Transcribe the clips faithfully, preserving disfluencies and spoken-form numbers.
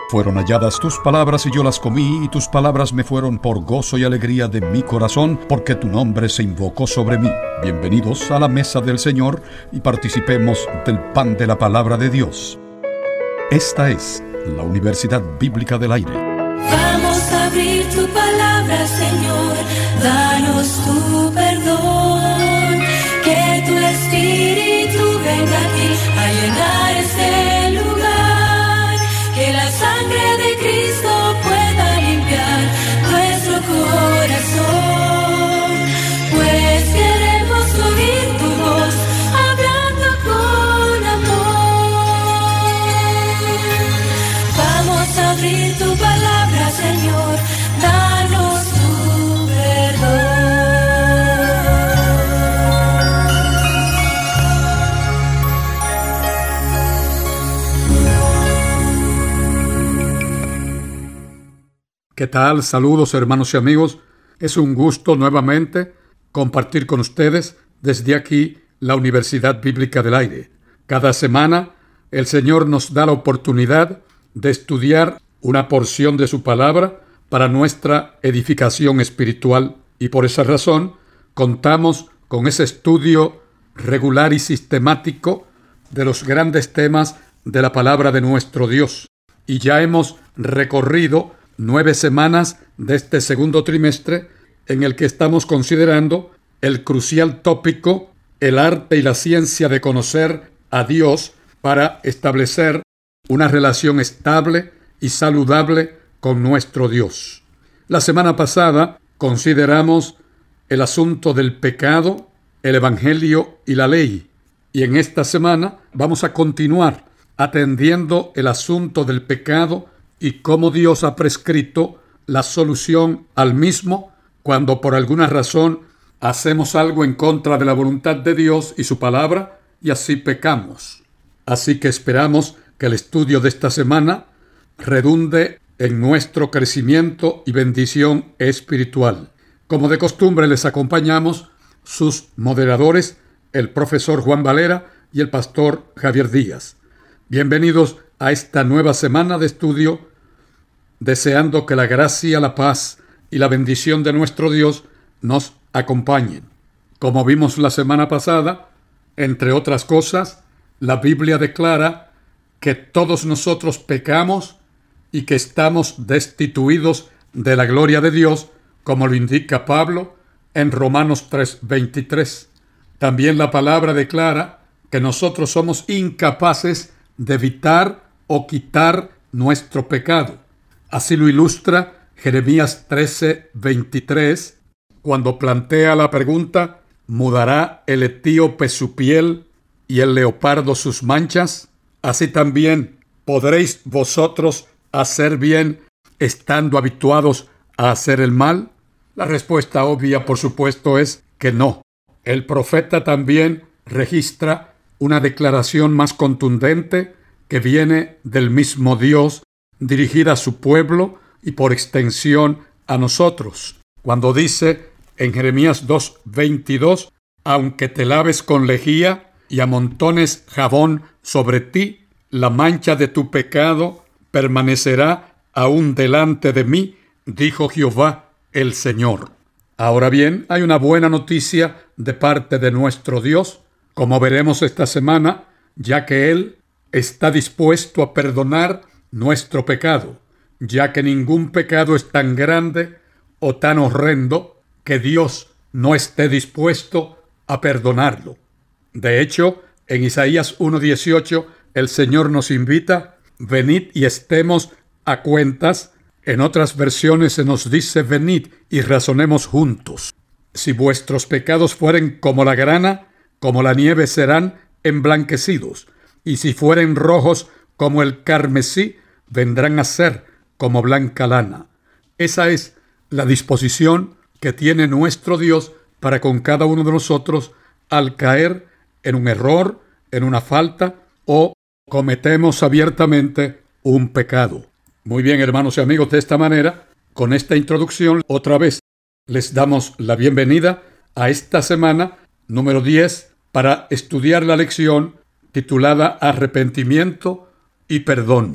Fueron halladas tus palabras y yo las comí, y tus palabras me fueron por gozo y alegría de mi corazón, porque tu nombre se invocó sobre mí. Bienvenidos a la mesa del Señor y participemos del pan de la palabra de Dios. Esta es la Universidad Bíblica del Aire. Vamos a abrir tu palabra, Señor, danos tu perdón, que tu Espíritu venga aquí a llenar este lugar, que la sangre de Cristo pueda limpiar nuestro corazón, pues queremos oír tu voz hablando con amor. Vamos a abrir tu palabra, Señor, danos tu ¿Qué tal? Saludos, hermanos y amigos. Es un gusto nuevamente compartir con ustedes desde aquí la Universidad Bíblica del Aire. Cada semana el Señor nos da la oportunidad de estudiar una porción de su palabra para nuestra edificación espiritual, y por esa razón contamos con ese estudio regular y sistemático de los grandes temas de la palabra de nuestro Dios. Y ya hemos recorrido nueve semanas de este segundo trimestre en el que estamos considerando el crucial tópico, el arte y la ciencia de conocer a Dios para establecer una relación estable y saludable con nuestro Dios. La semana pasada consideramos el asunto del pecado, el Evangelio y la ley, y en esta semana vamos a continuar atendiendo el asunto del pecado y cómo Dios ha prescrito la solución al mismo cuando por alguna razón hacemos algo en contra de la voluntad de Dios y su palabra y así pecamos. Así que esperamos que el estudio de esta semana redunde en nuestro crecimiento y bendición espiritual. Como de costumbre les acompañamos sus moderadores, el profesor Juan Valera y el pastor Javier Díaz. Bienvenidos a esta nueva semana de estudio, deseando que la gracia, la paz y la bendición de nuestro Dios nos acompañen. Como vimos la semana pasada, entre otras cosas, la Biblia declara que todos nosotros pecamos y que estamos destituidos de la gloria de Dios, como lo indica Pablo en Romanos tres veintitrés. También la palabra declara que nosotros somos incapaces de evitar o quitar nuestro pecado. Así lo ilustra Jeremías trece veintitrés, cuando plantea la pregunta: ¿mudará el etíope su piel y el leopardo sus manchas? Así también, ¿podréis vosotros hacer bien estando habituados a hacer el mal? La respuesta obvia, por supuesto, es que no. El profeta también registra una declaración más contundente que viene del mismo Dios, dirigida a su pueblo y por extensión a nosotros, cuando dice en Jeremías dos veintidós: aunque te laves con lejía y amontones jabón sobre ti, la mancha de tu pecado permanecerá aún delante de mí, dijo Jehová el Señor. Ahora bien, hay una buena noticia de parte de nuestro Dios, como veremos esta semana, ya que Él está dispuesto a perdonar nuestro pecado, ya que ningún pecado es tan grande o tan horrendo que Dios no esté dispuesto a perdonarlo. De hecho, en Isaías uno dieciocho, el Señor nos invita: venid y estemos a cuentas. En otras versiones se nos dice: venid y razonemos juntos. Si vuestros pecados fueren como la grana, como la nieve serán emblanquecidos, y si fueren rojos como el carmesí, vendrán a ser como blanca lana. Esa es la disposición que tiene nuestro Dios para con cada uno de nosotros al caer en un error, en una falta o cometemos abiertamente un pecado. Muy bien, hermanos y amigos, de esta manera, con esta introducción, otra vez les damos la bienvenida a esta semana número diez para estudiar la lección titulada Arrepentimiento y Perdón.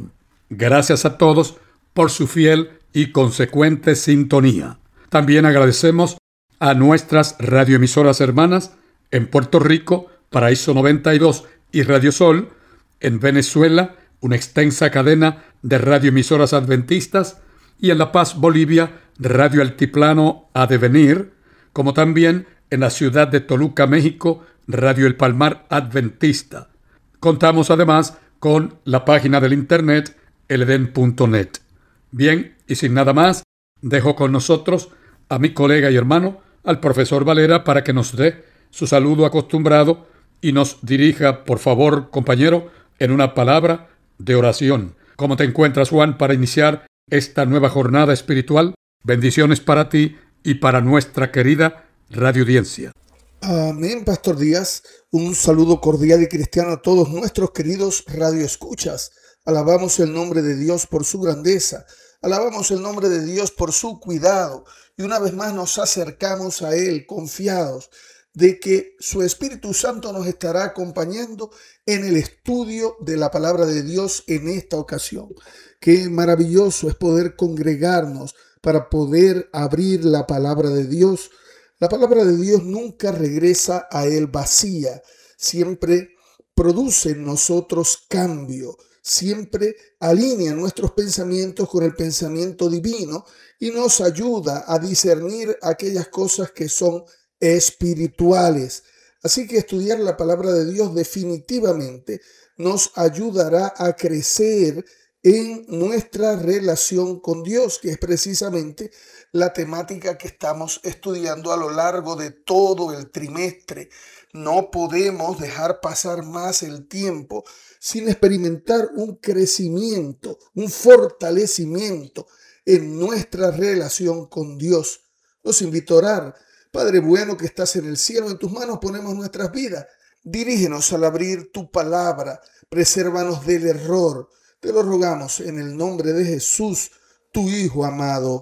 Gracias a todos por su fiel y consecuente sintonía. También agradecemos a nuestras radioemisoras hermanas en Puerto Rico, Paraíso noventa y dos y Radio Sol, en Venezuela, una extensa cadena de radioemisoras adventistas, y en La Paz, Bolivia, Radio Altiplano A Devenir, como también en la ciudad de Toluca, México, Radio El Palmar Adventista. Contamos además con la página del internet el edén punto net. Bien, y sin nada más, dejo con nosotros a mi colega y hermano, al profesor Valera, para que nos dé su saludo acostumbrado y nos dirija, por favor, compañero, en una palabra de oración. ¿Cómo te encuentras, Juan, para iniciar esta nueva jornada espiritual? Bendiciones para ti y para nuestra querida radioaudiencia. Amén, Pastor Díaz. Un saludo cordial y cristiano a todos nuestros queridos radioescuchas. Alabamos el nombre de Dios por su grandeza. Alabamos el nombre de Dios por su cuidado. Y una vez más nos acercamos a Él confiados de que su Espíritu Santo nos estará acompañando en el estudio de la palabra de Dios en esta ocasión. Qué maravilloso es poder congregarnos para poder abrir la palabra de Dios. La palabra de Dios nunca regresa a Él vacía, siempre produce en nosotros cambio, siempre alinea nuestros pensamientos con el pensamiento divino y nos ayuda a discernir aquellas cosas que son espirituales. Así que estudiar la palabra de Dios definitivamente nos ayudará a crecer en nuestra relación con Dios, que es precisamente la temática que estamos estudiando a lo largo de todo el trimestre. No podemos dejar pasar más el tiempo sin experimentar un crecimiento, un fortalecimiento en nuestra relación con Dios. Los invito a orar. Padre bueno que estás en el cielo, en tus manos ponemos nuestras vidas. Dirígenos al abrir tu palabra, presérvanos del error. Te lo rogamos en el nombre de Jesús, tu Hijo amado.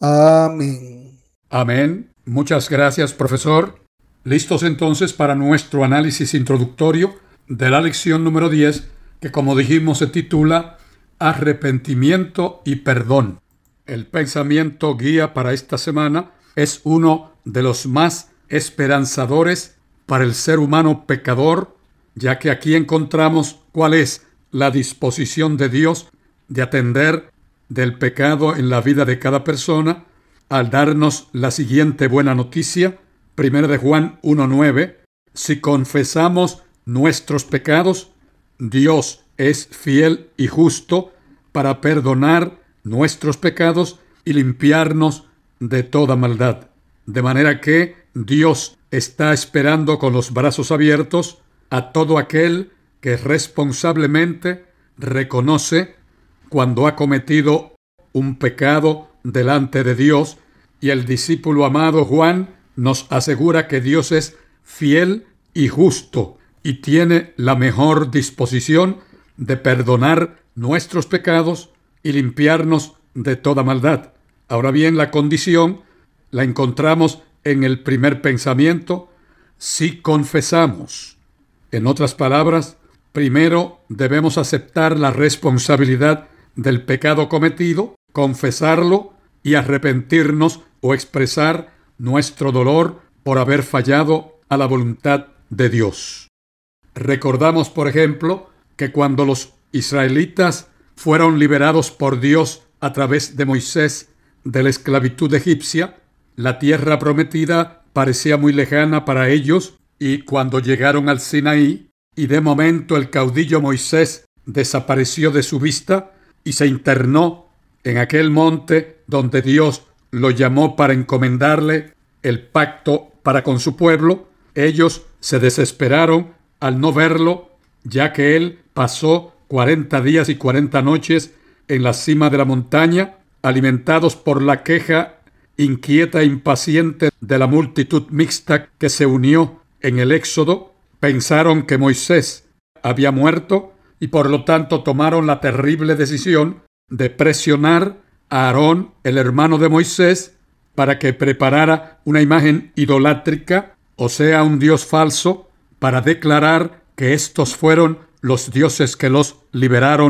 Amén. Amén. Muchas gracias, profesor. Listos entonces para nuestro análisis introductorio de la lección número diez, que como dijimos se titula Arrepentimiento y Perdón. El pensamiento guía para esta semana es uno de los más esperanzadores para el ser humano pecador, ya que aquí encontramos cuál es la disposición de Dios de atender del pecado en la vida de cada persona al darnos la siguiente buena noticia. Primera de Juan uno nueve. Si confesamos nuestros pecados, Dios es fiel y justo para perdonar nuestros pecados y limpiarnos de toda maldad. De manera que Dios está esperando con los brazos abiertos a todo aquel que responsablemente reconoce cuando ha cometido un pecado delante de Dios, y el discípulo amado Juan nos asegura que Dios es fiel y justo y tiene la mejor disposición de perdonar nuestros pecados y limpiarnos de toda maldad. Ahora bien, la condición la encontramos en el primer pensamiento: si confesamos. En otras palabras, primero debemos aceptar la responsabilidad del pecado cometido, confesarlo y arrepentirnos o expresar nuestro dolor por haber fallado a la voluntad de Dios. Recordamos, por ejemplo, que cuando los israelitas fueron liberados por Dios a través de Moisés de la esclavitud egipcia, la tierra prometida parecía muy lejana para ellos, y cuando llegaron al Sinaí, y de momento el caudillo Moisés desapareció de su vista y se internó en aquel monte donde Dios lo llamó para encomendarle el pacto para con su pueblo, ellos se desesperaron al no verlo, ya que él pasó cuarenta días y cuarenta noches en la cima de la montaña, alimentados por la queja inquieta e impaciente de la multitud mixta que se unió en el éxodo. Pensaron que Moisés había muerto y por lo tanto tomaron la terrible decisión de presionar a Aarón, el hermano de Moisés, para que preparara una imagen idolátrica, o sea, un dios falso, para declarar que estos fueron los dioses que los liberaron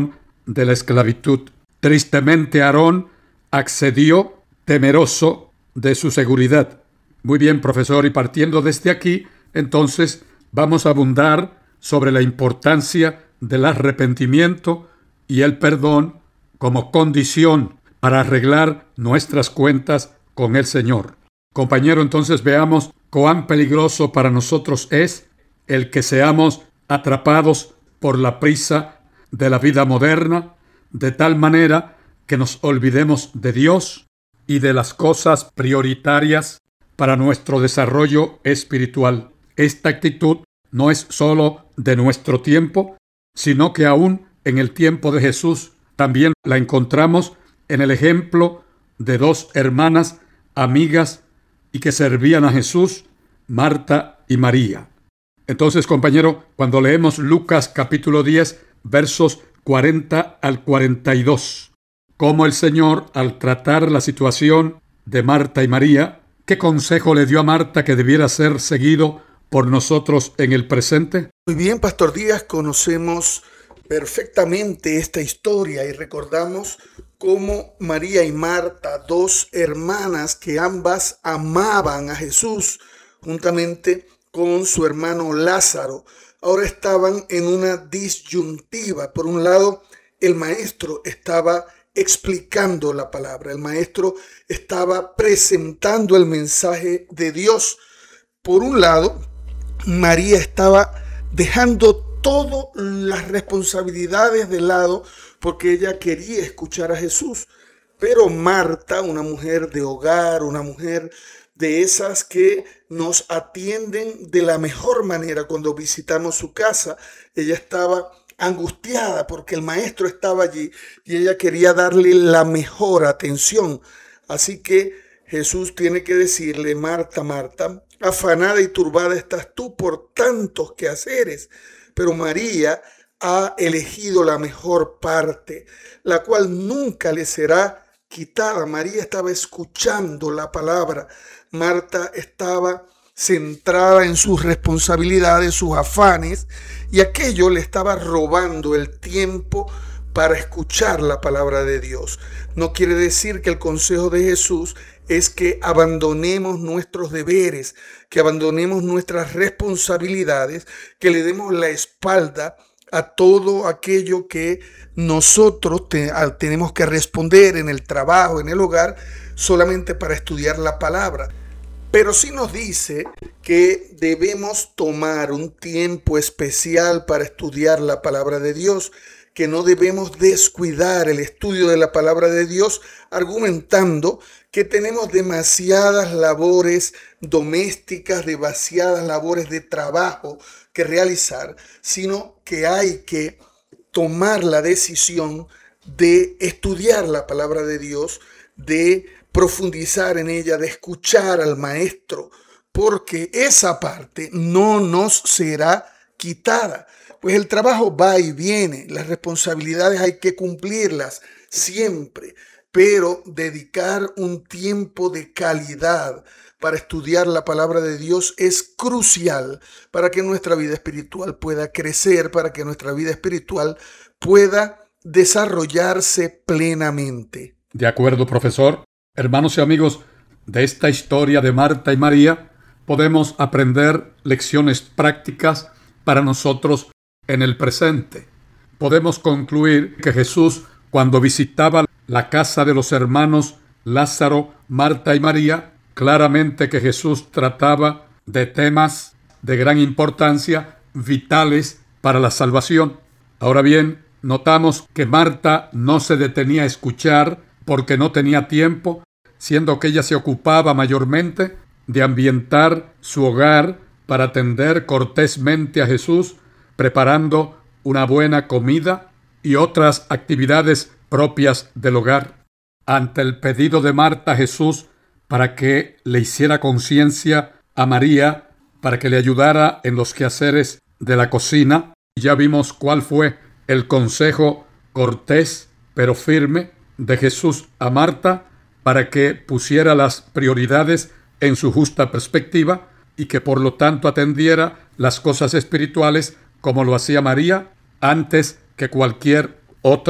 de la esclavitud. Tristemente, Aarón accedió temeroso de su seguridad. Muy bien, profesor, y partiendo desde aquí, entonces vamos a abundar sobre la importancia del arrepentimiento y el perdón como condición para arreglar nuestras cuentas con el Señor. Compañero, entonces veamos cuán peligroso para nosotros es el que seamos atrapados por la prisa de la vida moderna, de tal manera que nos olvidemos de Dios y de las cosas prioritarias para nuestro desarrollo espiritual. Esta actitud no es solo de nuestro tiempo, sino que aún en el tiempo de Jesús también la encontramos en el ejemplo de dos hermanas amigas y que servían a Jesús, Marta y María. Entonces, compañero, cuando leemos Lucas capítulo diez, versos cuarenta al cuarenta y dos, cómo el Señor, al tratar la situación de Marta y María, ¿qué consejo le dio a Marta que debiera ser seguido por nosotros en el presente? Muy bien, Pastor Díaz, conocemos perfectamente esta historia y recordamos cómo María y Marta, dos hermanas que ambas amaban a Jesús, juntamente con su hermano Lázaro, ahora estaban en una disyuntiva. Por un lado, el maestro estaba explicando la palabra, el maestro estaba presentando el mensaje de Dios. Por un lado, María estaba dejando todas las responsabilidades de lado porque ella quería escuchar a Jesús. Pero Marta, una mujer de hogar, una mujer de esas que nos atienden de la mejor manera cuando visitamos su casa, ella estaba angustiada porque el maestro estaba allí y ella quería darle la mejor atención. Así que Jesús tiene que decirle: Marta, Marta, afanada y turbada estás tú por tantos quehaceres, pero María ha elegido la mejor parte, la cual nunca le será quitada. María estaba escuchando la palabra. Marta estaba centrada en sus responsabilidades, sus afanes, y aquello le estaba robando el tiempo para escuchar la palabra de Dios. No quiere decir que el consejo de Jesús es que abandonemos nuestros deberes, que abandonemos nuestras responsabilidades, que le demos la espalda a todo aquello que nosotros te, tenemos que responder en el trabajo, en el hogar, solamente para estudiar la palabra. Pero sí nos dice que debemos tomar un tiempo especial para estudiar la palabra de Dios, que no debemos descuidar el estudio de la palabra de Dios, argumentando que tenemos demasiadas labores domésticas, demasiadas labores de trabajo que realizar, sino que hay que tomar la decisión de estudiar la palabra de Dios, de profundizar en ella, de escuchar al maestro, porque esa parte no nos será quitada. Pues el trabajo va y viene, las responsabilidades hay que cumplirlas siempre, pero dedicar un tiempo de calidad para estudiar la palabra de Dios es crucial para que nuestra vida espiritual pueda crecer, para que nuestra vida espiritual pueda desarrollarse plenamente. De acuerdo, profesor. Hermanos y amigos, de esta historia de Marta y María podemos aprender lecciones prácticas para nosotros en el presente. Podemos concluir que Jesús, cuando visitaba la casa de los hermanos Lázaro, Marta y María, claramente que Jesús trataba de temas de gran importancia, vitales para la salvación. Ahora bien, notamos que Marta no se detenía a escuchar porque no tenía tiempo, siendo que ella se ocupaba mayormente de ambientar su hogar para atender cortésmente a Jesús, preparando una buena comida y otras actividades propias del hogar. Ante el pedido de Marta a Jesús para que le hiciera conciencia a María, para que le ayudara en los quehaceres de la cocina, ya vimos cuál fue el consejo cortés pero firme de Jesús a Marta para que pusiera las prioridades en su justa perspectiva y que por lo tanto atendiera las cosas espirituales como lo hacía María antes que cualquier otra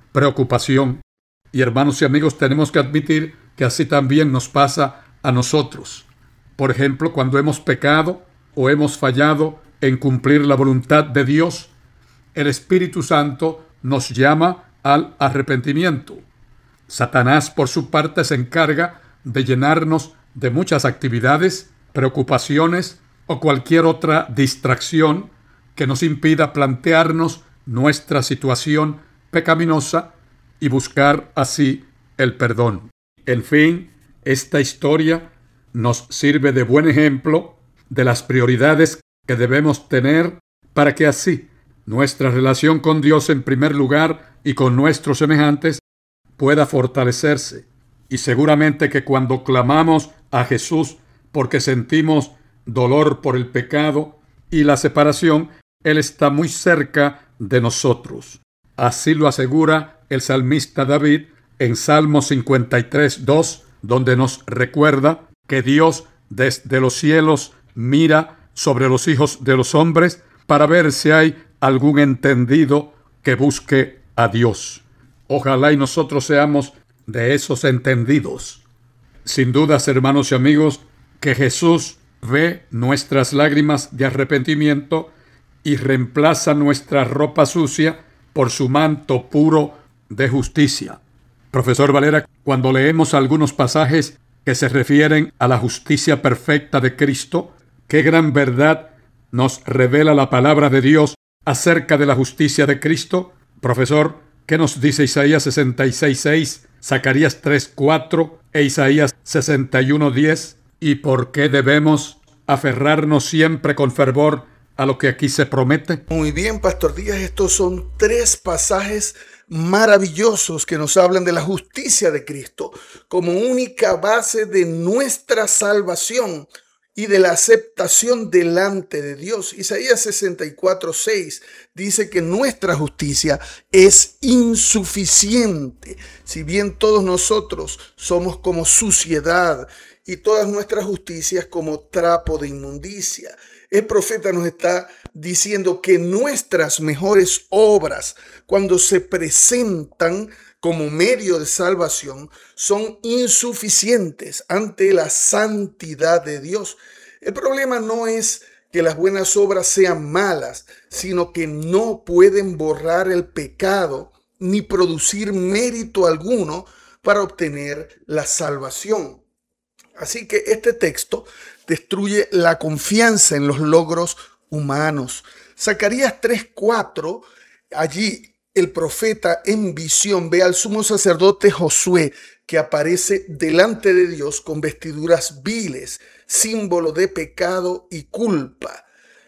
preocupación. Y hermanos y amigos, tenemos que admitir que así también nos pasa a nosotros. Por ejemplo, cuando hemos pecado o hemos fallado en cumplir la voluntad de Dios, el Espíritu Santo nos llama al arrepentimiento. Satanás, por su parte, se encarga de llenarnos de muchas actividades, preocupaciones o cualquier otra distracción que nos impida plantearnos nuestra situación pecaminosa y buscar así el perdón. En fin, esta historia nos sirve de buen ejemplo de las prioridades que debemos tener para que así nuestra relación con Dios en primer lugar y con nuestros semejantes pueda fortalecerse. Y seguramente que cuando clamamos a Jesús porque sentimos dolor por el pecado y la separación, Él está muy cerca de nosotros. Así lo asegura el salmista David en Salmo cincuenta y tres, dos, donde nos recuerda que Dios desde los cielos mira sobre los hijos de los hombres para ver si hay algún entendido que busque a Dios. Ojalá y nosotros seamos de esos entendidos. Sin dudas, hermanos y amigos, que Jesús ve nuestras lágrimas de arrepentimiento y reemplaza nuestra ropa sucia por su manto puro de justicia. Profesor Valera, cuando leemos algunos pasajes que se refieren a la justicia perfecta de Cristo, qué gran verdad nos revela la palabra de Dios acerca de la justicia de Cristo. Profesor, ¿qué nos dice Isaías sesenta y seis, seis, Zacarías tres, cuatro e Isaías sesenta y uno, diez? ¿Y por qué debemos aferrarnos siempre con fervor a lo que aquí se promete? Muy bien, Pastor Díaz, estos son tres pasajes maravillosos que nos hablan de la justicia de Cristo como única base de nuestra salvación y de la aceptación delante de Dios. Isaías sesenta y cuatro, seis dice que nuestra justicia es insuficiente. Si bien todos nosotros somos como suciedad y todas nuestras justicias como trapo de inmundicia, el profeta nos está diciendo que nuestras mejores obras, cuando se presentan como medio de salvación, son insuficientes ante la santidad de Dios. El problema no es que las buenas obras sean malas, sino que no pueden borrar el pecado ni producir mérito alguno para obtener la salvación. Así que este texto destruye la confianza en los logros humanos. Zacarías tres, cuatro, allí el profeta en visión ve al sumo sacerdote Josué que aparece delante de Dios con vestiduras viles, símbolo de pecado y culpa.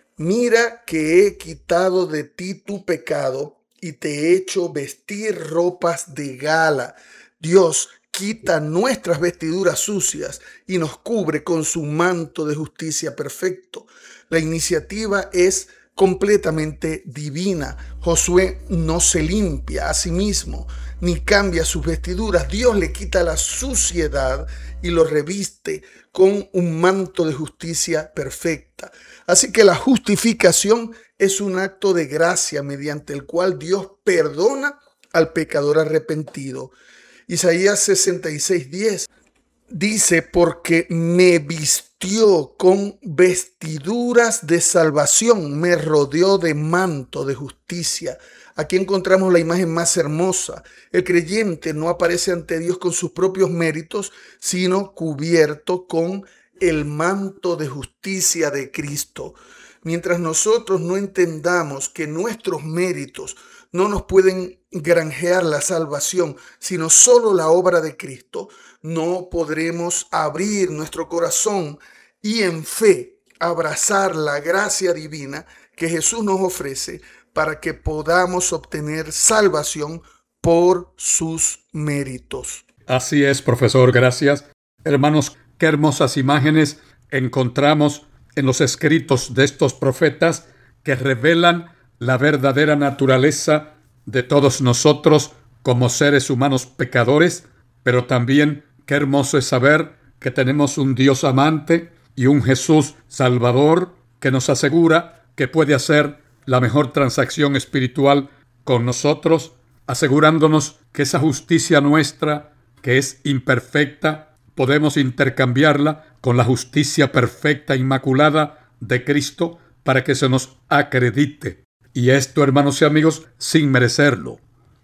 Mira que he quitado de ti tu pecado y te he hecho vestir ropas de gala. Dios quita nuestras vestiduras sucias y nos cubre con su manto de justicia perfecto. La iniciativa es completamente divina. Josué no se limpia a sí mismo ni cambia sus vestiduras. Dios le quita la suciedad y lo reviste con un manto de justicia perfecta. Así que la justificación es un acto de gracia mediante el cual Dios perdona al pecador arrepentido. Isaías sesenta y seis, diez dice, porque me vistió con vestiduras de salvación, me rodeó de manto de justicia. Aquí encontramos la imagen más hermosa. El creyente no aparece ante Dios con sus propios méritos, sino cubierto con el manto de justicia de Cristo. Mientras nosotros no entendamos que nuestros méritos no nos pueden granjear la salvación, sino solo la obra de Cristo, no podremos abrir nuestro corazón y en fe abrazar la gracia divina que Jesús nos ofrece para que podamos obtener salvación por sus méritos. Así es, profesor, gracias. Hermanos, qué hermosas imágenes encontramos en los escritos de estos profetas que revelan la verdadera naturaleza de todos nosotros como seres humanos pecadores, pero también qué hermoso es saber que tenemos un Dios amante y un Jesús Salvador que nos asegura que puede hacer la mejor transacción espiritual con nosotros asegurándonos que esa justicia nuestra, que es imperfecta, podemos intercambiarla con la justicia perfecta, inmaculada de Cristo, para que se nos acredite. Y esto, hermanos y amigos, sin merecerlo.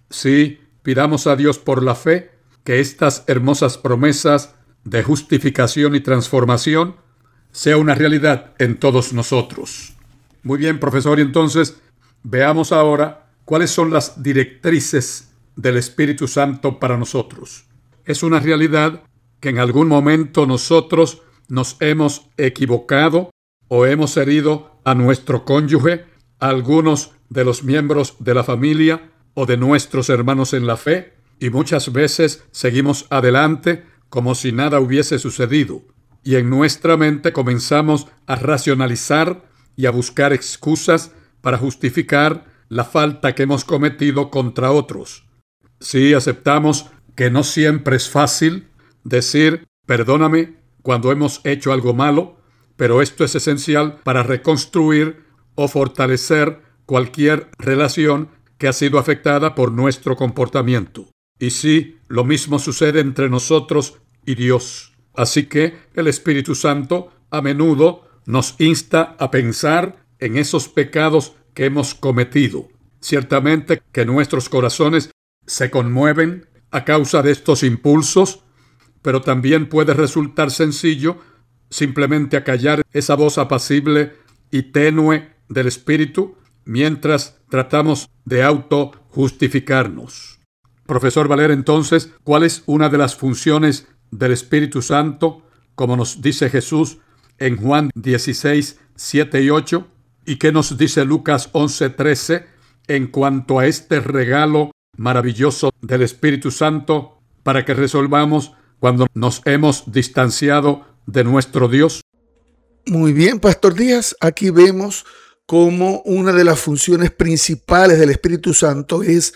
Sí, pidamos a Dios por la fe que estas hermosas promesas de justificación y transformación sea una realidad en todos nosotros. Muy bien, profesor, y entonces veamos ahora cuáles son las directrices del Espíritu Santo para nosotros. Es una realidad que en algún momento nosotros nos hemos equivocado o hemos herido a nuestro cónyuge, a algunos de los miembros de la familia o de nuestros hermanos en la fe, y muchas veces seguimos adelante como si nada hubiese sucedido. Y en nuestra mente comenzamos a racionalizar y a buscar excusas para justificar la falta que hemos cometido contra otros. Sí, aceptamos que no siempre es fácil decir perdóname cuando hemos hecho algo malo, pero esto es esencial para reconstruir o fortalecer cualquier relación que ha sido afectada por nuestro comportamiento. Y sí, lo mismo sucede entre nosotros y Dios. Así que el Espíritu Santo a menudo nos insta a pensar en esos pecados que hemos cometido. Ciertamente que nuestros corazones se conmueven a causa de estos impulsos, pero también puede resultar sencillo simplemente acallar esa voz apacible y tenue del Espíritu mientras tratamos de auto-justificarnos. Profesor Valer, entonces, ¿cuál es una de las funciones del Espíritu Santo, como nos dice Jesús en Juan dieciséis, siete y ocho? ¿Y qué nos dice Lucas once, trece en cuanto a este regalo maravilloso del Espíritu Santo para que resolvamos cuando nos hemos distanciado de nuestro Dios? Muy bien, Pastor Díaz, aquí vemos cómo una de las funciones principales del Espíritu Santo es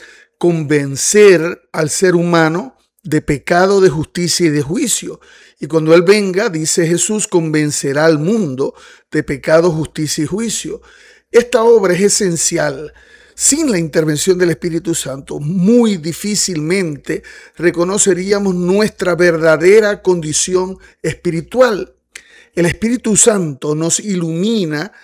convencer al ser humano de pecado, de justicia y de juicio. Y cuando Él venga, dice Jesús, convencerá al mundo de pecado, justicia y juicio. Esta obra es esencial. Sin la intervención del Espíritu Santo, muy difícilmente reconoceríamos nuestra verdadera condición espiritual. El Espíritu Santo nos ilumina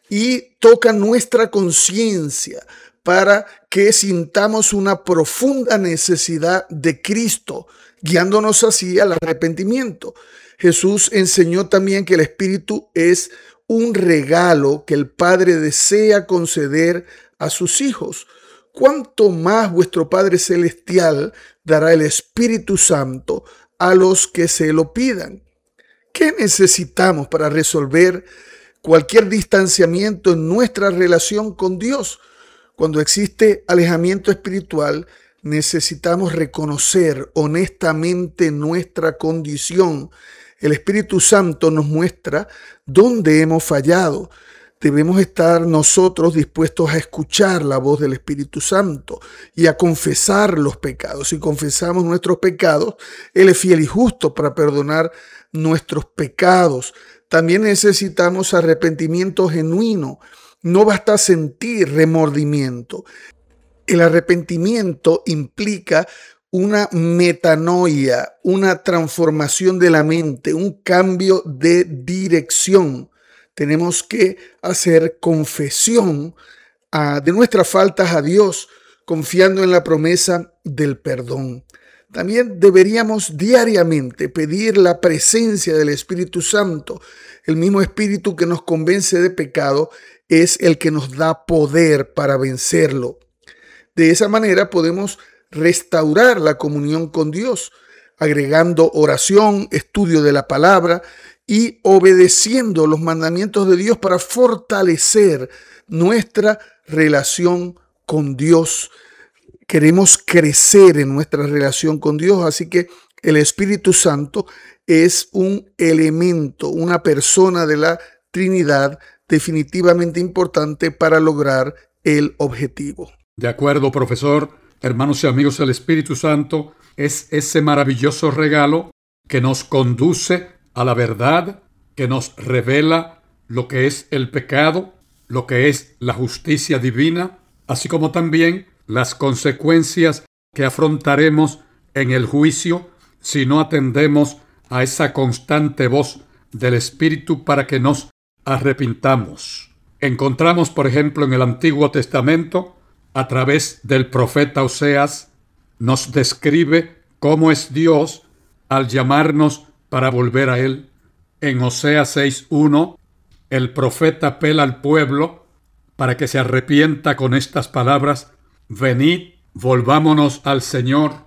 y toca nuestra conciencia para que sintamos una profunda necesidad de Cristo, guiándonos así al arrepentimiento. Jesús enseñó también que el Espíritu es un regalo que el Padre desea conceder a sus hijos. ¿Cuánto más vuestro Padre Celestial dará el Espíritu Santo a los que se lo pidan? ¿Qué necesitamos para resolver cualquier distanciamiento en nuestra relación con Dios? Cuando existe alejamiento espiritual, necesitamos reconocer honestamente nuestra condición. El Espíritu Santo nos muestra dónde hemos fallado. Debemos estar nosotros dispuestos a escuchar la voz del Espíritu Santo y a confesar los pecados. Si confesamos nuestros pecados, Él es fiel y justo para perdonar nuestros pecados. También necesitamos arrepentimiento genuino. No basta sentir remordimiento. El arrepentimiento implica una metanoia, una transformación de la mente, un cambio de dirección. Tenemos que hacer confesión uh, de nuestras faltas a Dios, confiando en la promesa del perdón. También deberíamos diariamente pedir la presencia del Espíritu Santo. El mismo Espíritu que nos convence de pecado es el que nos da poder para vencerlo. De esa manera podemos restaurar la comunión con Dios, agregando oración, estudio de la palabra y obedeciendo los mandamientos de Dios para fortalecer nuestra relación con Dios. Queremos crecer en nuestra relación con Dios, así que el Espíritu Santo es un elemento, una persona de la Trinidad definitivamente importante para lograr el objetivo. De acuerdo, profesor. Hermanos y amigos, el Espíritu Santo es ese maravilloso regalo que nos conduce a la verdad, que nos revela lo que es el pecado, lo que es la justicia divina, así como también las consecuencias que afrontaremos en el juicio si no atendemos a esa constante voz del Espíritu para que nos arrepintamos. Encontramos, por ejemplo, en el Antiguo Testamento, a través del profeta Oseas, nos describe cómo es Dios al llamarnos para volver a Él. En Oseas seis uno, el profeta apela al pueblo para que se arrepienta con estas palabras: venid, volvámonos al Señor.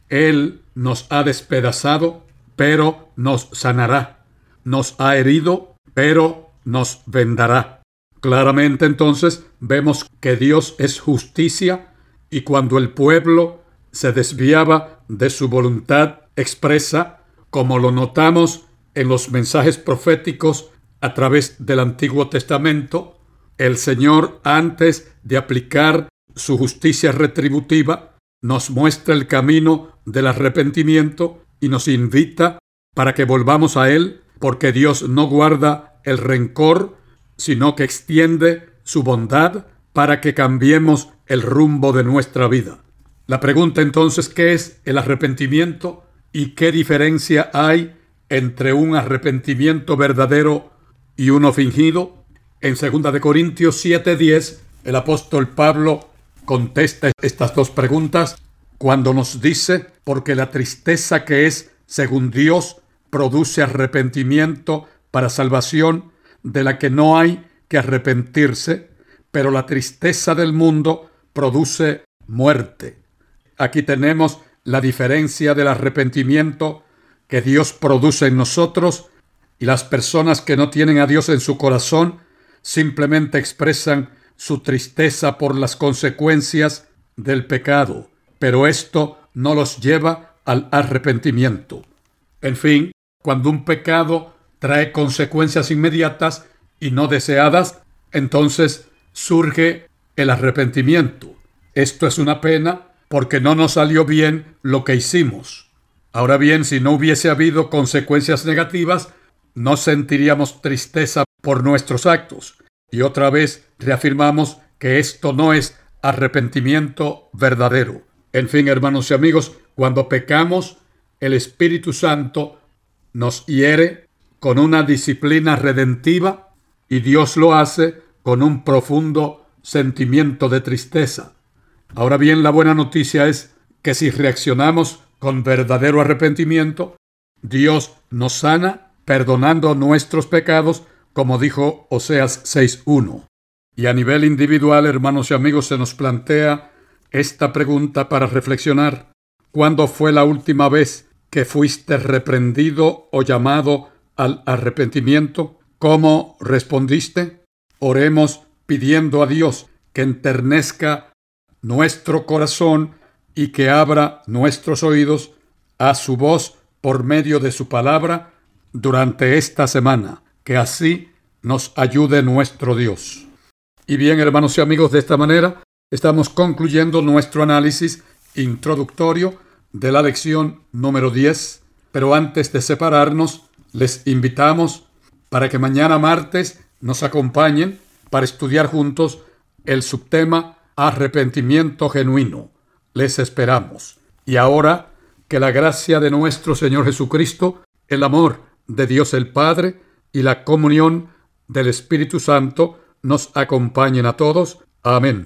Él nos ha despedazado, pero nos sanará. Nos ha herido, pero nos vendará. Claramente entonces vemos que Dios es justicia, y cuando el pueblo se desviaba de su voluntad expresa, como lo notamos en los mensajes proféticos a través del Antiguo Testamento, el Señor, antes de aplicar su justicia retributiva, nos muestra el camino del arrepentimiento y nos invita para que volvamos a Él, porque Dios no guarda el rencor, sino que extiende su bondad para que cambiemos el rumbo de nuestra vida. La pregunta entonces, ¿qué es el arrepentimiento y qué diferencia hay entre un arrepentimiento verdadero y uno fingido? En segunda de Corintios siete diez, el apóstol Pablo contesta estas dos preguntas cuando nos dice: porque la tristeza que es según Dios produce arrepentimiento para salvación, de la que no hay que arrepentirse, pero la tristeza del mundo produce muerte. Aquí tenemos la diferencia del arrepentimiento que Dios produce en nosotros, y las personas que no tienen a Dios en su corazón simplemente expresan su tristeza por las consecuencias del pecado, pero esto no los lleva al arrepentimiento. En fin, cuando un pecado trae consecuencias inmediatas y no deseadas, entonces surge el arrepentimiento. Esto es una pena porque no nos salió bien lo que hicimos. Ahora bien, si no hubiese habido consecuencias negativas, no sentiríamos tristeza por nuestros actos. Y otra vez reafirmamos que esto no es arrepentimiento verdadero. En fin, hermanos y amigos, cuando pecamos, el Espíritu Santo nos hiere con una disciplina redentiva, y Dios lo hace con un profundo sentimiento de tristeza. Ahora bien, la buena noticia es que si reaccionamos con verdadero arrepentimiento, Dios nos sana perdonando nuestros pecados, como dijo Oseas seis uno. Y a nivel individual, hermanos y amigos, se nos plantea esta pregunta para reflexionar: ¿cuándo fue la última vez que fuiste reprendido o llamado al arrepentimiento? ¿Cómo respondiste? Oremos pidiendo a Dios que enternezca nuestro corazón y que abra nuestros oídos a su voz por medio de su palabra durante esta semana. Que así nos ayude nuestro Dios. Y bien, hermanos y amigos, de esta manera estamos concluyendo nuestro análisis introductorio de la lección número diez. Pero antes de separarnos, les invitamos para que mañana martes nos acompañen para estudiar juntos el subtema Arrepentimiento genuino. Les esperamos. Y ahora, que la gracia de nuestro Señor Jesucristo, el amor de Dios el Padre y la comunión del Espíritu Santo nos acompañen a todos. Amén.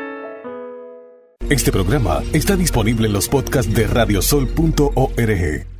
Este programa está disponible en los podcasts de radiosol punto org.